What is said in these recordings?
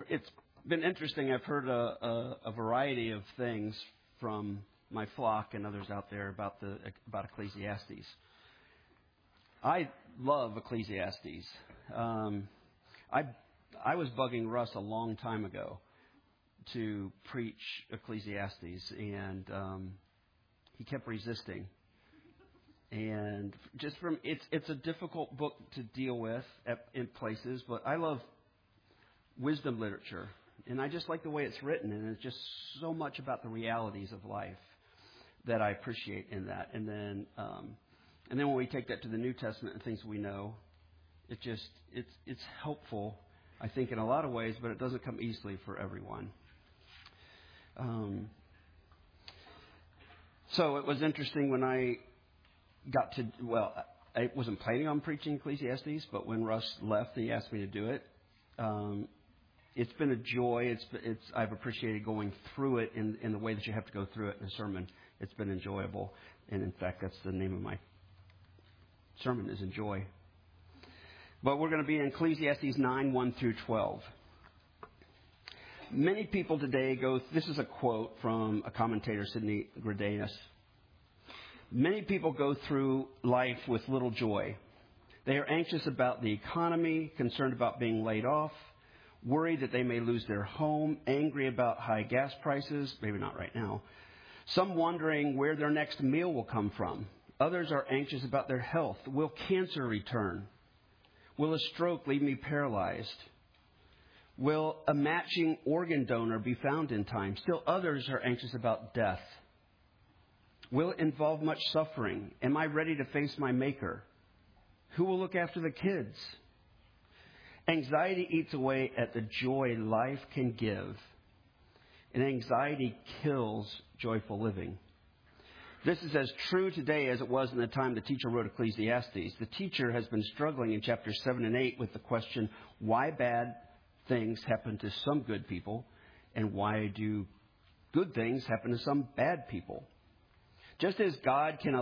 it's been interesting. I've heard a variety of things from my flock and others out there about Ecclesiastes. I love Ecclesiastes. I was bugging Russ a long time ago to preach Ecclesiastes, and he kept resisting. And just from it's a difficult book to deal with in places, but I love wisdom literature, and I just like the way it's written, and it's just so much about the realities of life that I appreciate in that. And then when we take that to the New Testament and things we know, it's helpful, I think, in a lot of ways, but it doesn't come easily for everyone. So it was interesting when I got to, I wasn't planning on preaching Ecclesiastes, but when Russ left and he asked me to do it, it's been a joy. I've appreciated going through it in the way that you have to go through it in a sermon. It's been enjoyable. And in fact, that's the name of my sermon, is Enjoy. But we're going to be in Ecclesiastes 9, 1 through 12. Many people today this is a quote from a commentator, Sidney Greidanus. Many people go through life with little joy. They are anxious about the economy, concerned about being laid off, worried that they may lose their home, angry about high gas prices, maybe not right now. Some wondering where their next meal will come from. Others are anxious about their health. Will cancer return? Will a stroke leave me paralyzed? Will a matching organ donor be found in time? Still others are anxious about death. Will it involve much suffering? Am I ready to face my Maker? Who will look after the kids? Anxiety eats away at the joy life can give, and anxiety kills joyful living. This is as true today as it was in the time the teacher wrote Ecclesiastes. The teacher has been struggling in chapters 7 and 8 with the question, why bad things happen to some good people, and why do good things happen to some bad people? Just as God can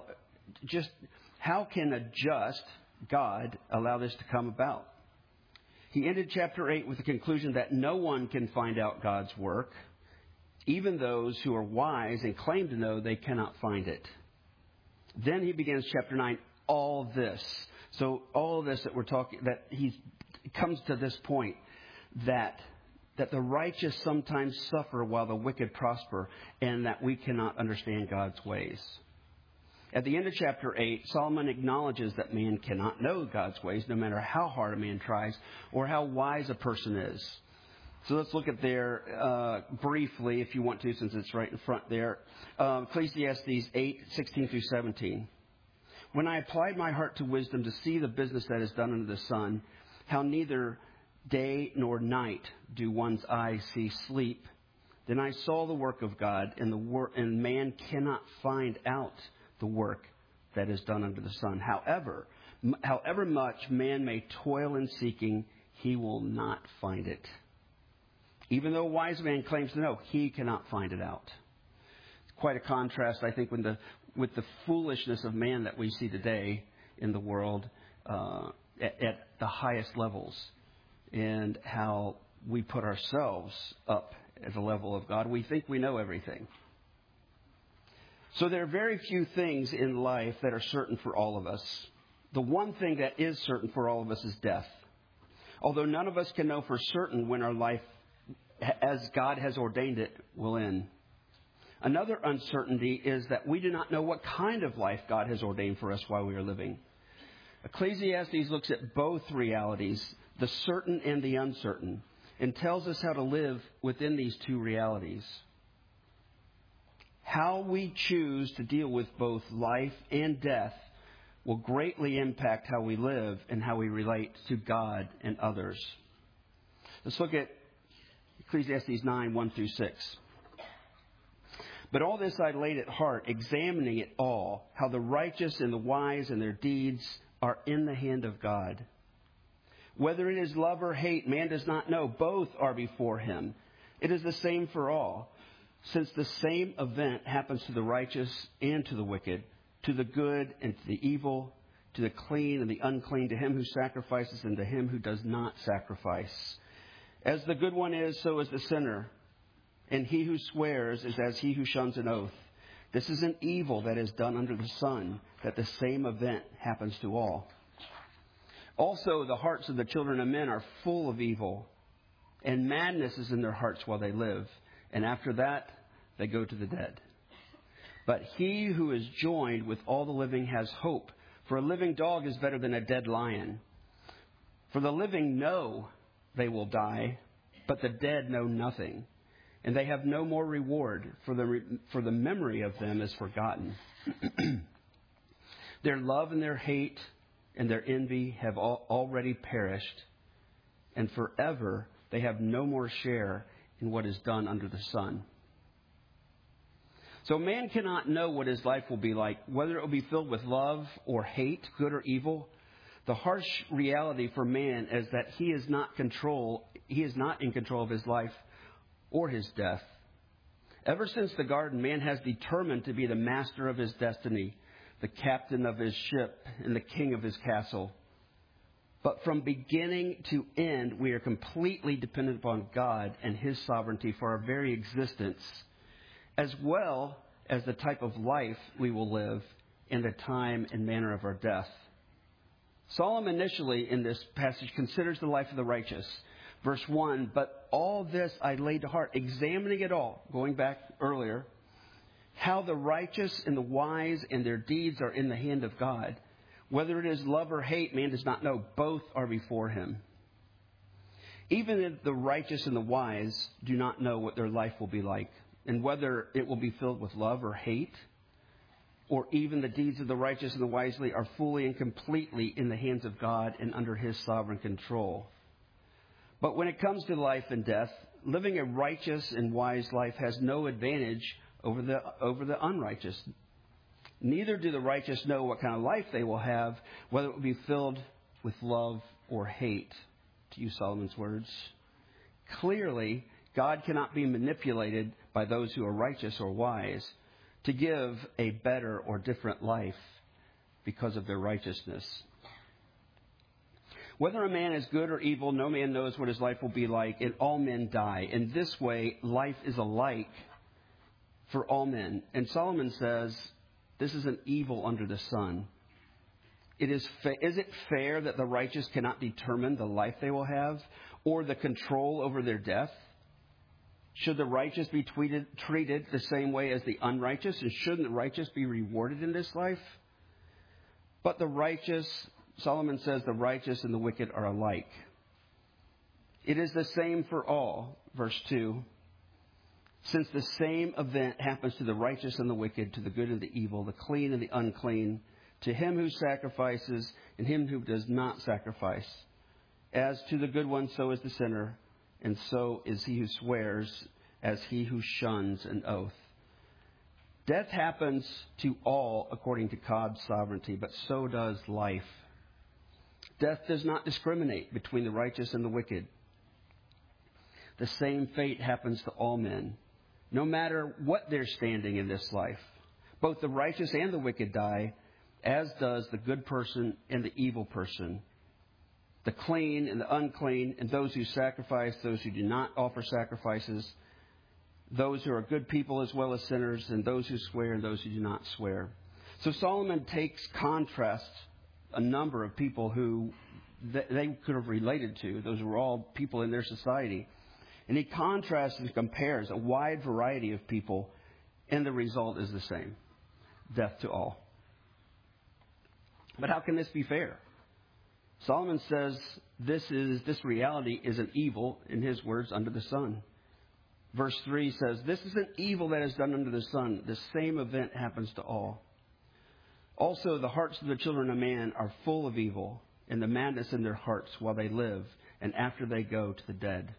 how can a just God allow this to come about? He ended chapter 8 with the conclusion that no one can find out God's work. Even those who are wise and claim to know, they cannot find it. Then he begins chapter 9, all this. So all this that we're talking, that he comes to this point that the righteous sometimes suffer while the wicked prosper, and that we cannot understand God's ways. At the end of chapter 8, Solomon acknowledges that man cannot know God's ways, no matter how hard a man tries or how wise a person is. So let's look at there briefly, if you want to, since it's right in front there. Ecclesiastes 8, 16 through 17. When I applied my heart to wisdom to see the business that is done under the sun, how neither day nor night do one's eyes see sleep, then I saw the work of God, and man cannot find out the work that is done under the sun. However much man may toil in seeking, he will not find it. Even though a wise man claims to know, he cannot find it out. It's quite a contrast, I think, with the foolishness of man that we see today in the world at the highest levels, and how we put ourselves up at the level of God. We think we know everything. So there are very few things in life that are certain for all of us. The one thing that is certain for all of us is death. Although none of us can know for certain when our life, as God has ordained it, will end. Another uncertainty is that we do not know what kind of life God has ordained for us while we are living. Ecclesiastes looks at both realities, the certain and the uncertain, and tells us how to live within these two realities. How we choose to deal with both life and death will greatly impact how we live and how we relate to God and others. Let's look at Ecclesiastes 9, 1 through 6. But all this I laid at heart, examining it all, how the righteous and the wise and their deeds are in the hand of God. Whether it is love or hate, man does not know. Both are before him. It is the same for all. Since the same event happens to the righteous and to the wicked, to the good and to the evil, to the clean and the unclean, to him who sacrifices and to him who does not sacrifice. As the good one is, so is the sinner. And he who swears is as he who shuns an oath. This is an evil that is done under the sun, that the same event happens to all. Also, the hearts of the children of men are full of evil, and madness is in their hearts while they live. And after that, they go to the dead. But he who is joined with all the living has hope. For a living dog is better than a dead lion. For the living know they will die, but the dead know nothing. And they have no more reward, for the memory of them is forgotten. Their love and their hate and their envy have already perished, and forever they have no more share in what is done under the sun. So man cannot know what his life will be like, whether it will be filled with love or hate, good or evil. The harsh reality for man is that he is not in control of his life or his death. Ever since the garden, man has determined to be the master of his destiny, the captain of his ship, and the king of his castle. But from beginning to end, we are completely dependent upon God and his sovereignty for our very existence, as well as the type of life we will live and the time and manner of our death. Solomon initially in this passage considers the life of the righteous. Verse 1, but all this I laid to heart, examining it all, going back earlier, how the righteous and the wise and their deeds are in the hand of God. Whether it is love or hate, man does not know. Both are before him. Even if the righteous and the wise do not know what their life will be like, and whether it will be filled with love or hate, or even the deeds of the righteous and the wisely are fully and completely in the hands of God and under his sovereign control. But when it comes to life and death, living a righteous and wise life has no advantage over the unrighteous. Neither do the righteous know what kind of life they will have, whether it will be filled with love or hate, to use Solomon's words. Clearly, God cannot be manipulated by those who are righteous or wise to give a better or different life because of their righteousness. Whether a man is good or evil, no man knows what his life will be like, and all men die. In this way, life is alike for all men. And Solomon says, this is an evil under the sun. Is it fair that the righteous cannot determine the life they will have or the control over their death? Should the righteous be treated the same way as the unrighteous? And shouldn't the righteous be rewarded in this life? But the righteous, Solomon says, the righteous and the wicked are alike. It is the same for all, verse 2. Since the same event happens to the righteous and the wicked, to the good and the evil, the clean and the unclean, to him who sacrifices and him who does not sacrifice. As to the good one, so is the sinner, and so is he who swears, as he who shuns an oath. Death happens to all according to God's sovereignty, but so does life. Death does not discriminate between the righteous and the wicked. The same fate happens to all men, no matter what they're standing in this life. Both the righteous and the wicked die, as does the good person and the evil person, the clean and the unclean, and those who sacrifice, those who do not offer sacrifices, those who are good people as well as sinners, and those who swear and those who do not swear. So Solomon contrasts a number of people who they could have related to. Those were all people in their society. And he contrasts and compares a wide variety of people, and the result is the same: death to all. But how can this be fair? Solomon says this reality is an evil, in his words, under the sun. Verse 3 says, this is an evil that is done under the sun. The same event happens to all. Also, the hearts of the children of man are full of evil, and the madness in their hearts while they live, and after they go to the dead.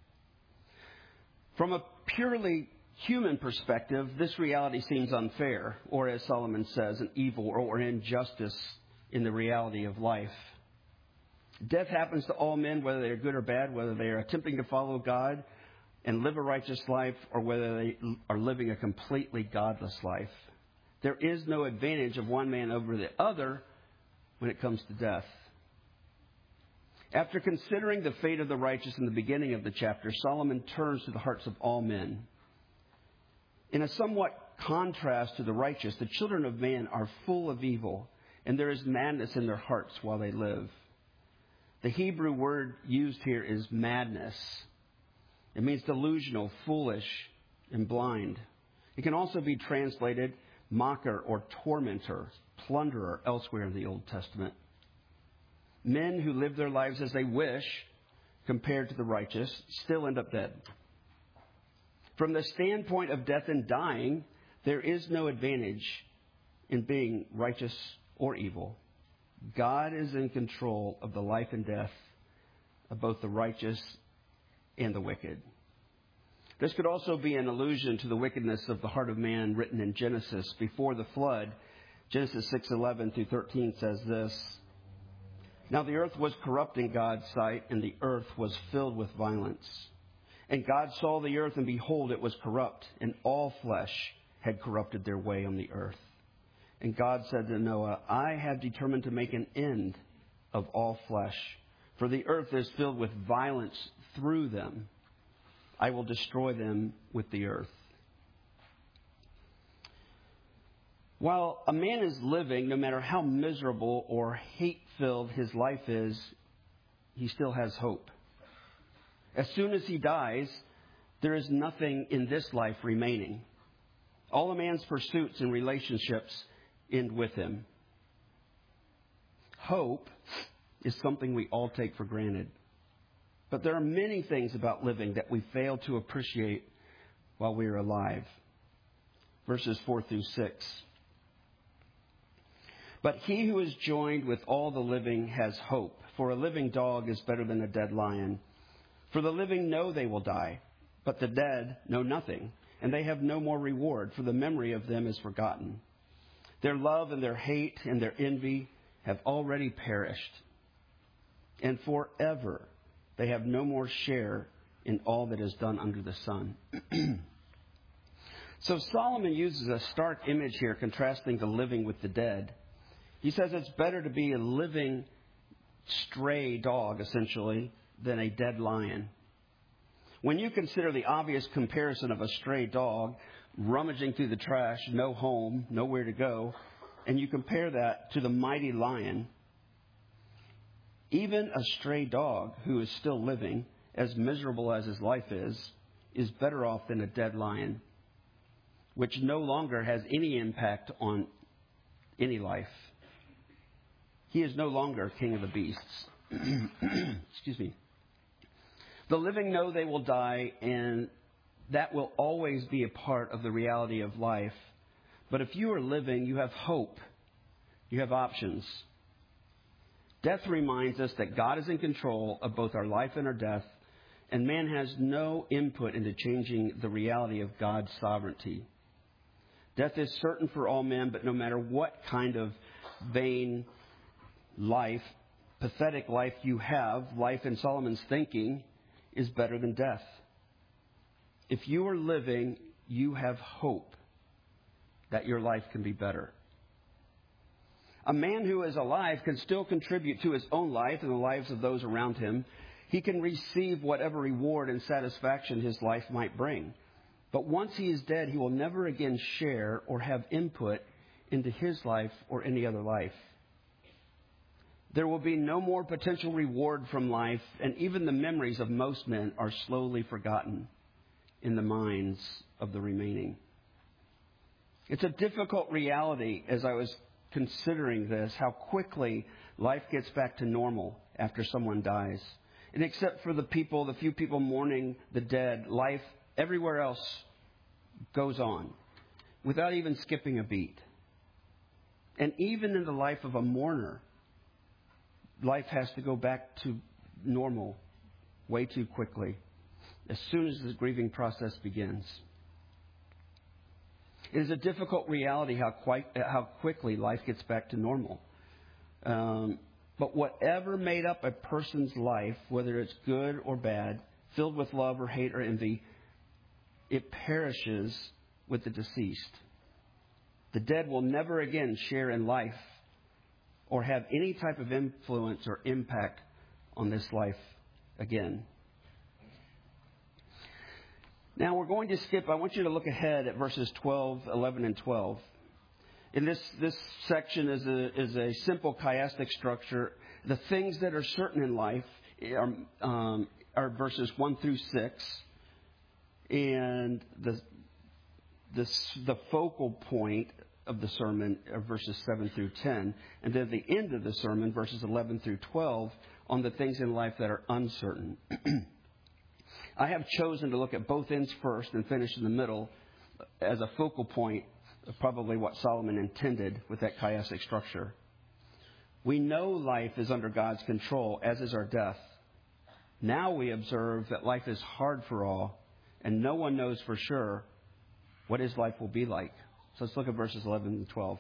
From a purely human perspective, this reality seems unfair, or as Solomon says, an evil or injustice in the reality of life. Death happens to all men, whether they are good or bad, whether they are attempting to follow God and live a righteous life, or whether they are living a completely godless life. There is no advantage of one man over the other when it comes to death. After considering the fate of the righteous in the beginning of the chapter, Solomon turns to the hearts of all men. In a somewhat contrast to the righteous, the children of man are full of evil, and there is madness in their hearts while they live. The Hebrew word used here is madness. It means delusional, foolish, and blind. It can also be translated mocker or tormentor, plunderer elsewhere in the Old Testament. Men who live their lives as they wish, compared to the righteous, still end up dead. From the standpoint of death and dying, there is no advantage in being righteous or evil. God is in control of the life and death of both the righteous and the wicked. This could also be an allusion to the wickedness of the heart of man written in Genesis before the flood. Genesis 6:11 through 13 says this: Now the earth was corrupt in God's sight, and the earth was filled with violence. And God saw the earth, and behold, it was corrupt, and all flesh had corrupted their way on the earth. And God said to Noah, I have determined to make an end of all flesh, for the earth is filled with violence through them. I will destroy them with the earth. While a man is living, no matter how miserable or hate-filled his life is, he still has hope. As soon as he dies, there is nothing in this life remaining. All a man's pursuits and relationships end with him. Hope is something we all take for granted. But there are many things about living that we fail to appreciate while we are alive. Verses 4 through 6. But he who is joined with all the living has hope, for a living dog is better than a dead lion. For the living know they will die, but the dead know nothing, and they have no more reward, for the memory of them is forgotten. Their love and their hate and their envy have already perished, and forever they have no more share in all that is done under the sun. So Solomon uses a stark image here, contrasting the living with the dead. He says it's better to be a living stray dog, essentially, than a dead lion. When you consider the obvious comparison of a stray dog rummaging through the trash, no home, nowhere to go, and you compare that to the mighty lion, even a stray dog who is still living, as miserable as his life is better off than a dead lion, which no longer has any impact on any life. He is no longer king of the beasts. Excuse me. The living know they will die, and that will always be a part of the reality of life. But if you are living, you have hope. You have options. Death reminds us that God is in control of both our life and our death, and man has no input into changing the reality of God's sovereignty. Death is certain for all men, but no matter what kind of vain life, pathetic life you have, life in Solomon's thinking is better than death. If you are living, you have hope that your life can be better. A man who is alive can still contribute to his own life and the lives of those around him. He can receive whatever reward and satisfaction his life might bring. But once he is dead, he will never again share or have input into his life or any other life. There will be no more potential reward from life, and even the memories of most men are slowly forgotten in the minds of the remaining. It's a difficult reality, as I was considering this, how quickly life gets back to normal after someone dies. And except for the few people mourning the dead, life everywhere else goes on without even skipping a beat. And even in the life of a mourner, life has to go back to normal way too quickly as soon as the grieving process begins. It is a difficult reality how quickly life gets back to normal. But whatever made up a person's life, whether it's good or bad, filled with love or hate or envy, it perishes with the deceased. The dead will never again share in life or have any type of influence or impact on this life again. Now we're going to skip. I want you to look ahead at verses 12, 11, and 12. In this section is a simple chiastic structure. The things that are certain in life are verses 1 through 6, and the focal point of the sermon are verses 7 through 10, and then the end of the sermon, verses 11 through 12, on the things in life that are uncertain. I have chosen to look at both ends first and finish in the middle as a focal point of probably what Solomon intended with that chiastic structure. We know life is under God's control, as is our death. Now we observe that life is hard for all, and no one knows for sure what his life will be like. So let's look at verses 11 and 12.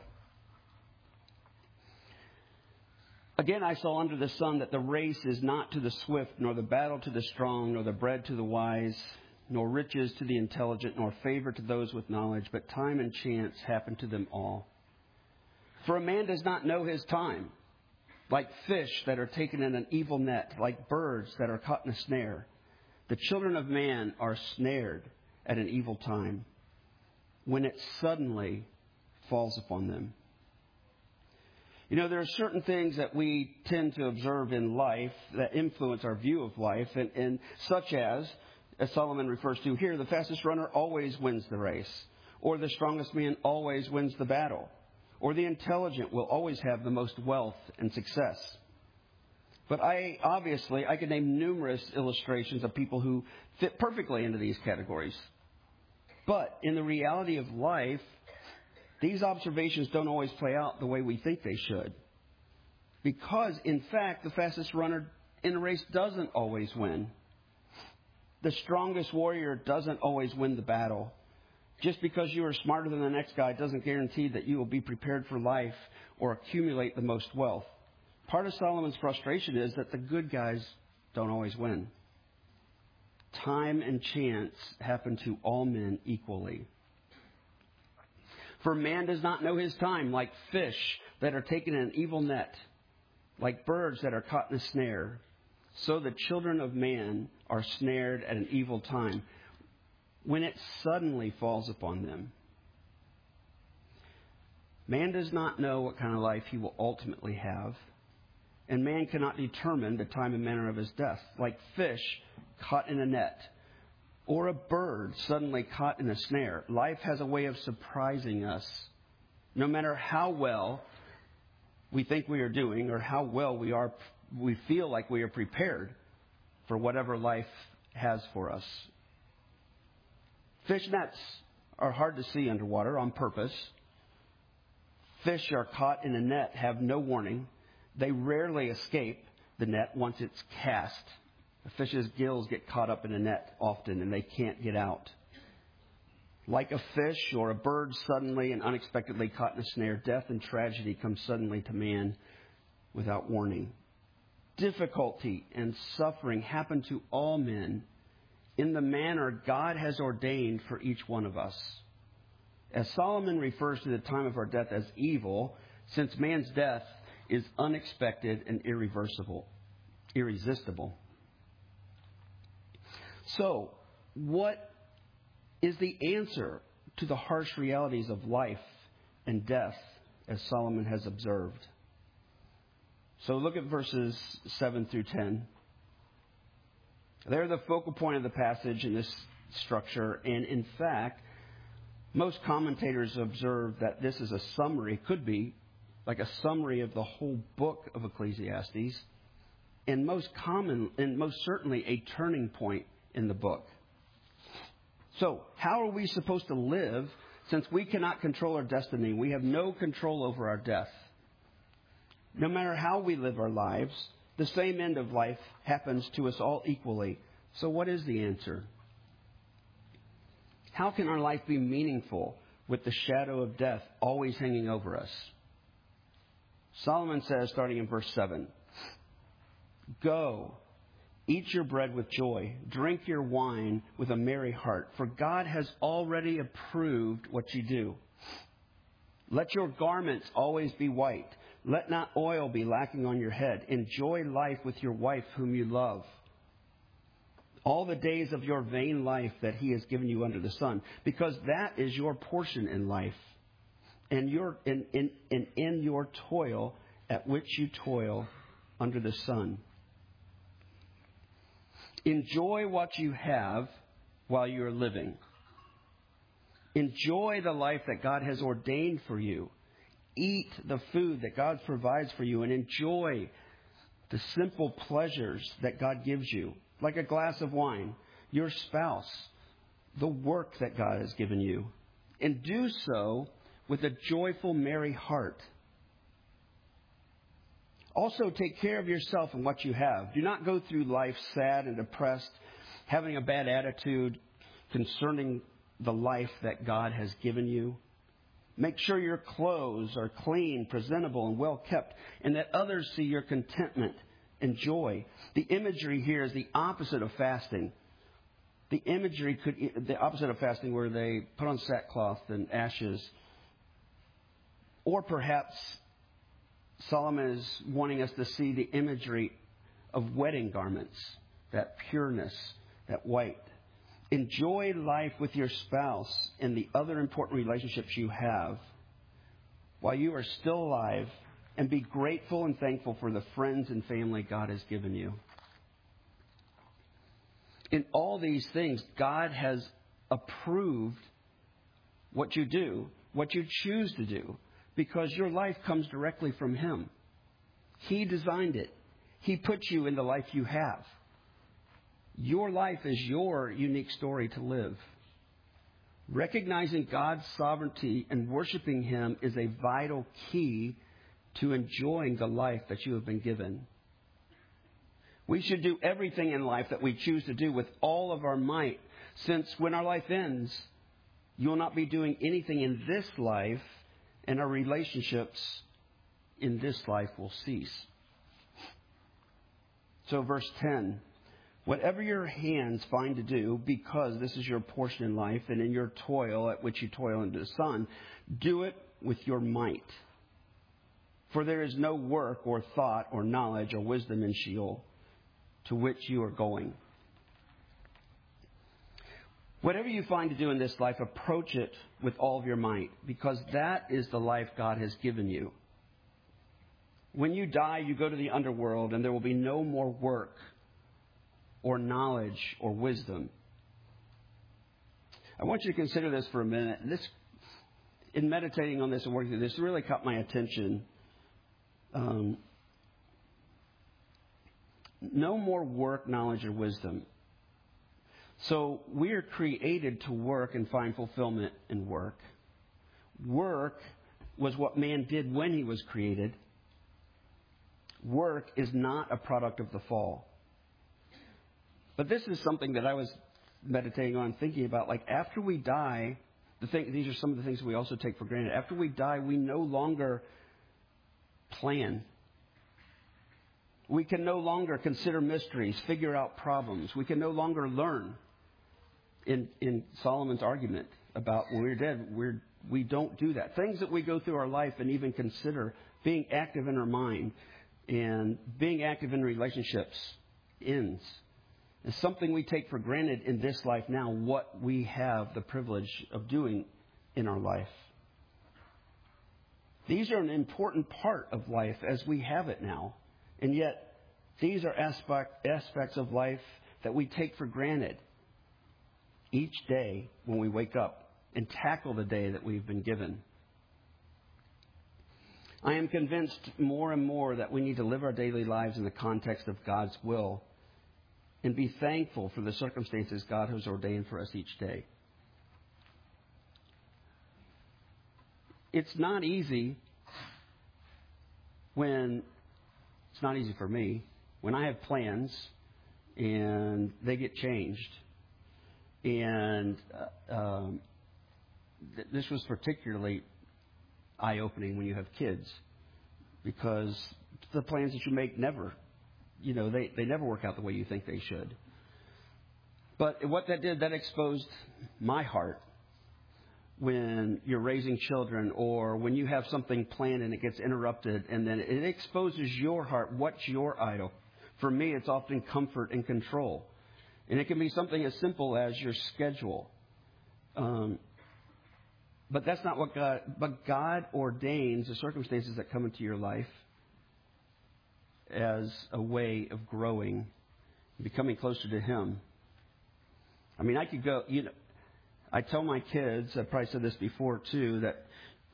Again, I saw under the sun that the race is not to the swift, nor the battle to the strong, nor the bread to the wise, nor riches to the intelligent, nor favor to those with knowledge, but time and chance happen to them all. For a man does not know his time, like fish that are taken in an evil net, like birds that are caught in a snare. The children of man are snared at an evil time, when it suddenly falls upon them. You know, there are certain things that we tend to observe in life that influence our view of life, and such as Solomon refers to here, the fastest runner always wins the race, or the strongest man always wins the battle, or the intelligent will always have the most wealth and success. But I could name numerous illustrations of people who fit perfectly into these categories. But in the reality of life, these observations don't always play out the way we think they should. Because, in fact, the fastest runner in a race doesn't always win. The strongest warrior doesn't always win the battle. Just because you are smarter than the next guy doesn't guarantee that you will be prepared for life or accumulate the most wealth. Part of Solomon's frustration is that the good guys don't always win. Time and chance happen to all men equally. For man does not know his time, like fish that are taken in an evil net, like birds that are caught in a snare. So the children of man are snared at an evil time, when it suddenly falls upon them. Man does not know what kind of life he will ultimately have, and man cannot determine the time and manner of his death, like fish caught in a net, or a bird suddenly caught in a snare. Life has a way of surprising us. No matter how well we think we are doing or how well we feel like we are prepared for whatever life has for us. Fish nets are hard to see underwater on purpose. Fish are caught in a net, have no warning. They rarely escape the net once it's cast. A fish's gills get caught up in a net often, and they can't get out. Like a fish or a bird suddenly and unexpectedly caught in a snare, death and tragedy come suddenly to man without warning. Difficulty and suffering happen to all men in the manner God has ordained for each one of us. As Solomon refers to the time of our death as evil, since man's death is unexpected and irreversible, irresistible. So, what is the answer to the harsh realities of life and death as Solomon has observed? So look at verses 7 through 10. They're the focal point of the passage in this structure, and in fact, most commentators observe that this is a summary, could be like a summary of the whole book of Ecclesiastes, and most certainly a turning point in the book. So, how are we supposed to live since we cannot control our destiny? We have no control over our death. No matter how we live our lives, the same end of life happens to us all equally. So what is the answer? How can our life be meaningful with the shadow of death always hanging over us? Solomon says, starting in verse 7, "Go, eat your bread with joy, drink your wine with a merry heart, for God has already approved what you do. Let your garments always be white, Let not oil be lacking on your head. Enjoy life with your wife whom you love, all the days of your vain life that he has given you under the sun, because that is your portion in life, and in your toil at which you toil under the sun. Enjoy what you have while you are living. Enjoy the life that God has ordained for you. Eat the food that God provides for you, and enjoy the simple pleasures that God gives you, like a glass of wine, your spouse, the work that God has given you. And do so with a joyful, merry heart. Also, take care of yourself and what you have. Do not go through life sad and depressed, having a bad attitude concerning the life that God has given you. Make sure your clothes are clean, presentable, and well kept, and that others see your contentment and joy. The imagery here is the opposite of fasting. The opposite of fasting, where they put on sackcloth and ashes. Or perhaps Solomon is wanting us to see the imagery of wedding garments, that pureness, that white. Enjoy life with your spouse and the other important relationships you have while you are still alive, and be grateful and thankful for the friends and family God has given you. In all these things, God has approved what you do, what you choose to do, because your life comes directly from Him. He designed it. He put you in the life you have. Your life is your unique story to live. Recognizing God's sovereignty and worshiping Him is a vital key to enjoying the life that you have been given. We should do everything in life that we choose to do with all of our might, since when our life ends, you will not be doing anything in this life, and our relationships in this life will cease. So verse 10, whatever your hands find to do, because this is your portion in life, and in your toil at which you toil under the sun, do it with your might. For there is no work or thought or knowledge or wisdom in Sheol, to which you are going. Whatever you find to do in this life, approach it with all of your might, because that is the life God has given you. When you die, you go to the underworld, and there will be no more work or knowledge or wisdom. I want you to consider this for a minute. In meditating on this and working through this, really caught my attention. No more work, knowledge, or wisdom. So we are created to work and find fulfillment in work. Work was what man did when he was created. Work is not a product of the fall. But this is something that I was meditating on, thinking about. Like, after we die, these are some of the things we also take for granted. After we die, we no longer plan. We can no longer consider mysteries, figure out problems. We can no longer learn. In Solomon's argument about when we're dead, we don't do that. Things that we go through our life and even consider, being active in our mind and being active in relationships ends. It's something we take for granted in this life now, what we have the privilege of doing in our life. These are an important part of life as we have it now. And yet, these are aspects of life that we take for granted each day when we wake up and tackle the day that we've been given. I am convinced more and more that we need to live our daily lives in the context of God's will and be thankful for the circumstances God has ordained for us each day. It's not easy it's not easy for me when I have plans and they get changed. And this was particularly eye-opening when you have kids, because the plans that you make never, they never work out the way you think they should. But what that did, that exposed my heart. when you're raising children, or when you have something planned and it gets interrupted, and then it exposes your heart. What's your idol? For me, it's often comfort and control. And it can be something as simple as your schedule. But that's not what God ordains the circumstances that come into your life as a way of growing, becoming closer to Him. I mean, I could go, I tell my kids, I've probably said this before too, that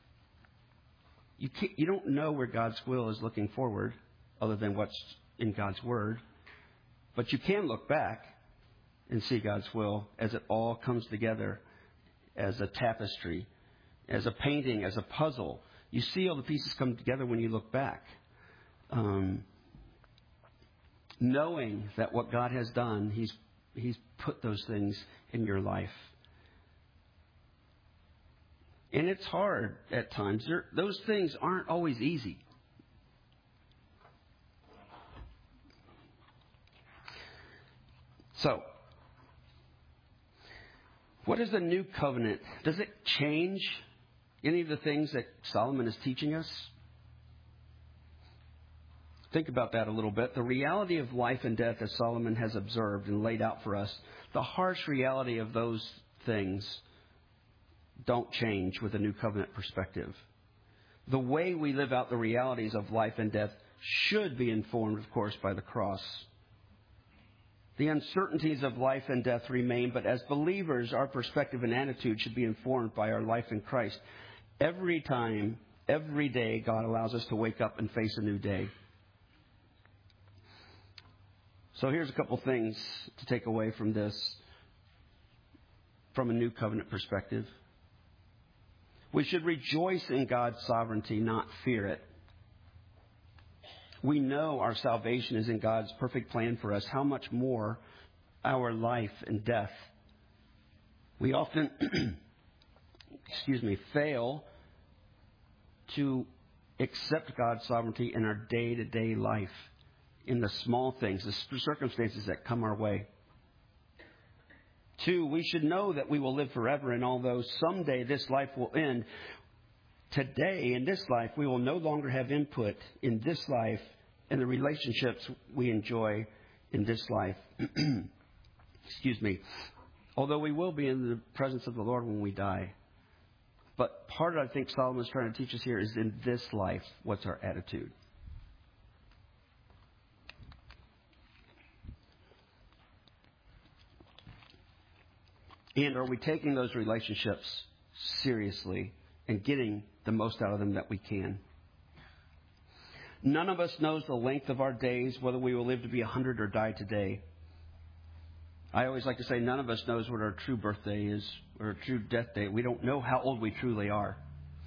you don't know where God's will is looking forward other than what's in God's Word. But you can look back and see God's will as it all comes together as a tapestry, as a painting, as a puzzle. You see all the pieces come together when you look back. Knowing that what God has done, He's put those things in your life. And it's hard at times. Those things aren't always easy. So, what is the new covenant? Does it change any of the things that Solomon is teaching us? Think about that a little bit. The reality of life and death, as Solomon has observed and laid out for us, the harsh reality of those things don't change with a new covenant perspective. The way we live out the realities of life and death should be informed, of course, by the cross. The uncertainties of life and death remain, but as believers, our perspective and attitude should be informed by our life in Christ. Every time, every day, God allows us to wake up and face a new day. So here's a couple things to take away from this, from a new covenant perspective. We should rejoice in God's sovereignty, not fear it. We know our salvation is in God's perfect plan for us. How much more our life and death? We often, fail to accept God's sovereignty in our day-to-day life, in the small things, the circumstances that come our way. 2, we should know that we will live forever, and although someday this life will end, today, in this life, we will no longer have input in this life and the relationships we enjoy in this life. Although we will be in the presence of the Lord when we die. But part of, I think, Solomon's trying to teach us here is in this life, what's our attitude? And are we taking those relationships seriously and getting the most out of them that we can? None of us knows the length of our days, whether we will live to be 100 or die today. I always like to say none of us knows what our true birthday is or our true death date. We don't know how old we truly are.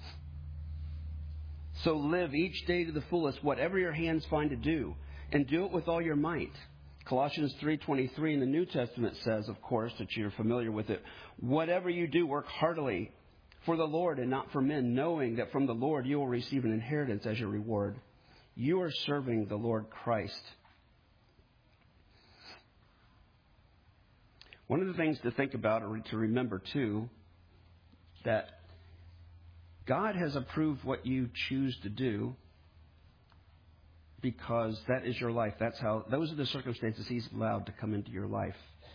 So live each day to the fullest, whatever your hands find to do, and do it with all your might. Colossians 3:23 in the New Testament says, of course, that you're familiar with it, whatever you do, work heartily for the Lord and not for men, knowing that from the Lord you will receive an inheritance as your reward. You are serving the Lord Christ. One of the things to think about or to remember, too, that God has approved what you choose to do because that is your life. Those are the circumstances He's allowed to come into your life.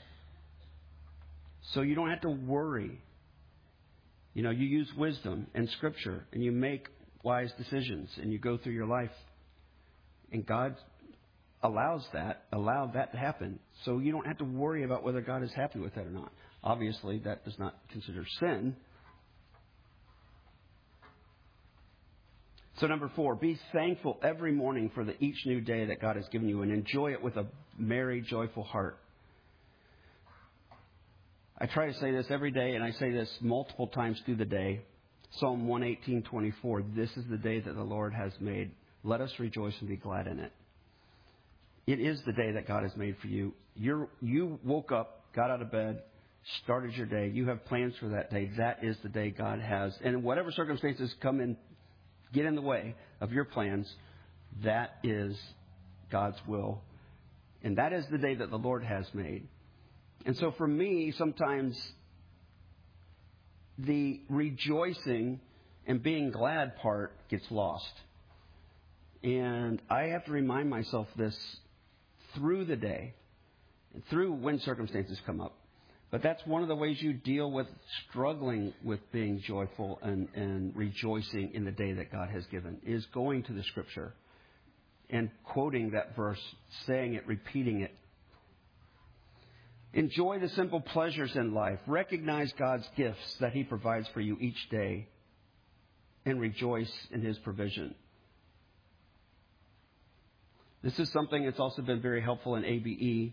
So you don't have to worry. You use wisdom and Scripture, and you make wise decisions, and you go through your life. And God allowed that to happen. So you don't have to worry about whether God is happy with that or not. Obviously, that does not consider sin. So 4, be thankful every morning for each new day that God has given you and enjoy it with a merry, joyful heart. I try to say this every day, and I say this multiple times through the day. Psalm 118:24, this is the day that the Lord has made. Let us rejoice and be glad in it. It is the day that God has made for you. You woke up, got out of bed, started your day. You have plans for that day. That is the day God has. And whatever circumstances come in, get in the way of your plans, that is God's will. And that is the day that the Lord has made. And so for me, sometimes the rejoicing and being glad part gets lost. And I have to remind myself this through the day, through when circumstances come up. But that's one of the ways you deal with struggling with being joyful and rejoicing in the day that God has given, is going to the Scripture and quoting that verse, saying it, repeating it. Enjoy the simple pleasures in life. Recognize God's gifts that He provides for you each day and rejoice in His provision. This is something that's also been very helpful in ABE.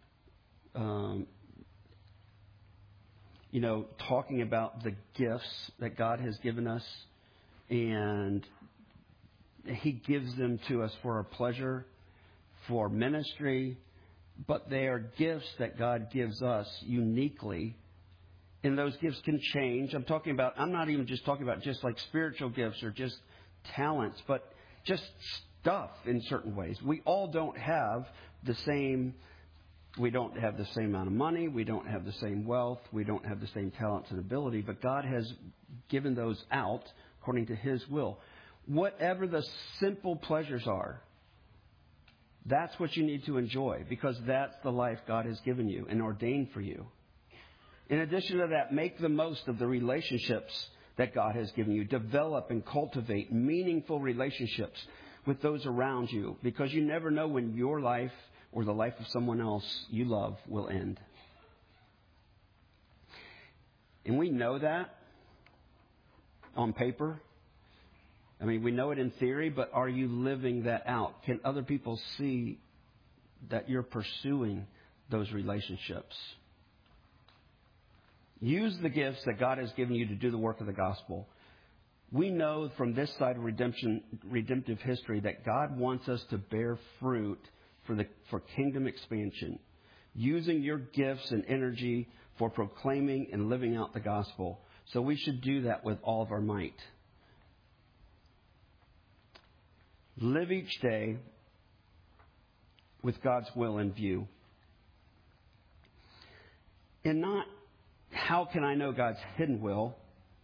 Talking about the gifts that God has given us, and He gives them to us for our pleasure, for ministry, but they are gifts that God gives us uniquely, and those gifts can change. I'm not even just talking about just like spiritual gifts or just talents, but just stuff in certain ways. We all don't have the same. We don't have the same amount of money. We don't have the same wealth. We don't have the same talents and ability. But God has given those out according to His will. Whatever the simple pleasures are, that's what you need to enjoy, because that's the life God has given you and ordained for you. In addition to that, make the most of the relationships that God has given you. Develop and cultivate meaningful relationships with those around you, because you never know when your life or the life of someone else you love will end. And we know that on paper. I mean, we know it in theory, but are you living that out? Can other people see that you're pursuing those relationships? Use the gifts that God has given you to do the work of the gospel. We know from this side of redemptive history that God wants us to bear fruit for kingdom expansion, using your gifts and energy for proclaiming and living out the gospel. So we should do that with all of our might. Live each day with God's will in view. And not, how can I know God's hidden will?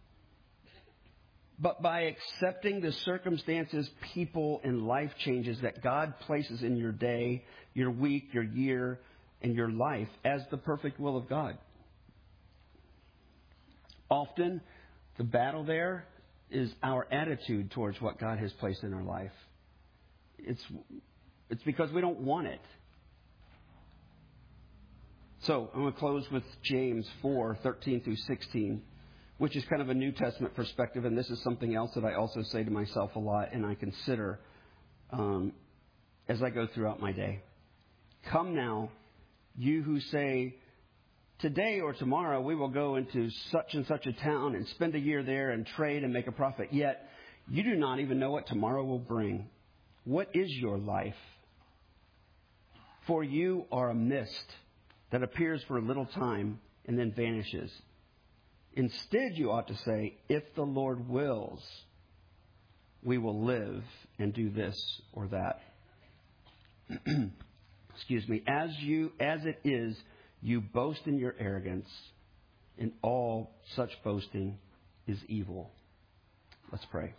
But by accepting the circumstances, people, and life changes that God places in your day, your week, your year, and your life as the perfect will of God. Often, the battle there is our attitude towards what God has placed in our life. It's because we don't want it. So I'm going to close with James 4:13-16, which is kind of a New Testament perspective, and this is something else that I also say to myself a lot, and I consider as I go throughout my day. Come now, you who say, today or tomorrow we will go into such and such a town and spend a year there and trade and make a profit. Yet you do not even know what tomorrow will bring. What is your life? For you are a mist that appears for a little time and then vanishes. Instead, you ought to say, if the Lord wills, we will live and do this or that. Excuse me. As it is, you boast in your arrogance, and all such boasting is evil. Let's pray.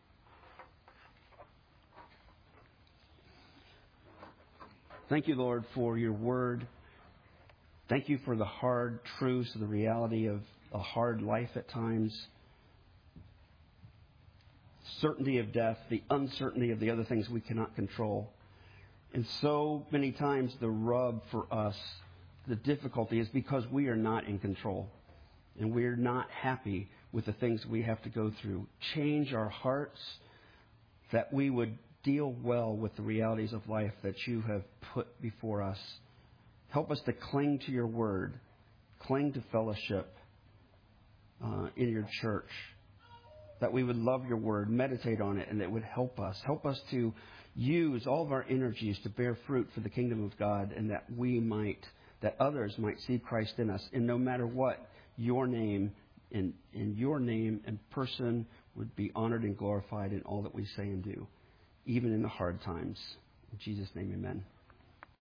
Thank you, Lord, for your word. Thank you for the hard truths, the reality of a hard life at times. Certainty of death, the uncertainty of the other things we cannot control. And so many times the rub for us, the difficulty is because we are not in control. And we are not happy with the things we have to go through. Change our hearts that we would deal well with the realities of life that you have put before us. Help us to cling to your word, cling to fellowship in your church, that we would love your word, meditate on it, and it would help us. Help us to use all of our energies to bear fruit for the kingdom of God, and that others might see Christ in us. And no matter what, your name and your name and person would be honored and glorified in all that we say and do, even in the hard times. In Jesus' name, amen.